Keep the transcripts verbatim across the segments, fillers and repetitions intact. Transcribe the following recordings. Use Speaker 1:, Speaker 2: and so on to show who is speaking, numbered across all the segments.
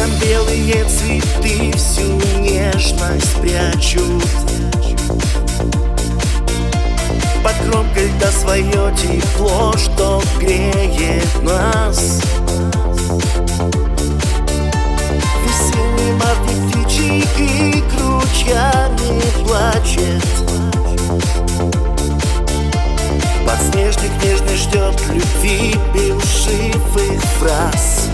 Speaker 1: Там белые цветы всю нежность прячут. Под кромкой льда свое тепло, что греет нас. Весенний март птичий крик ручьями плачет. Подснежник нежно ждет любви белшивых фраз.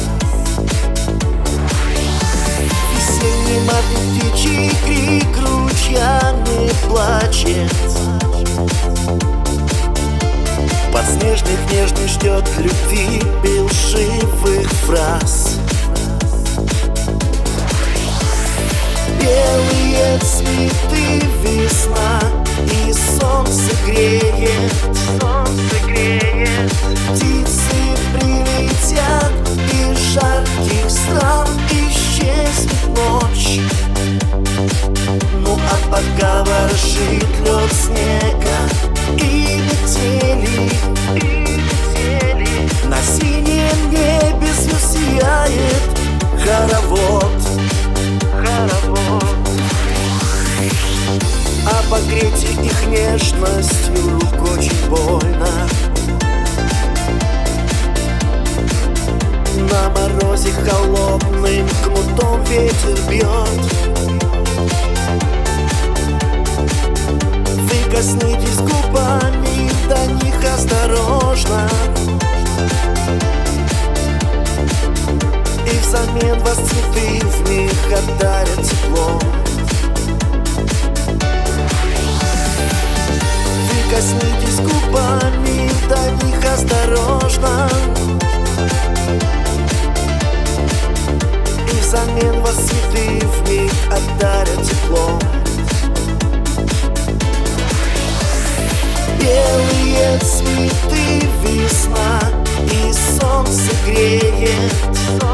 Speaker 1: Весенний март птичий крик ручьями плачет. Подснежник нежно ждет любви белшивых фраз. Белые цветы весна, и солнце греет, солнце греет. Птицы прилетят, из жарких стран исчезнет ночь. Ну а пока воршит лед снега и метели, и метели, на синем небе звезд сияет хоровод, хоровод. Обогреть их нежностью очень больно. На морозе холодным кнутом ветер бьет. Вы коснитесь губами до них осторожно, и взамен вас цветы вмиг отдарят теплом. Вы коснитесь губами до них осторожно, и взамен вас цветы вмиг отдарят теплом. Белые цветы весна, и солнце греет.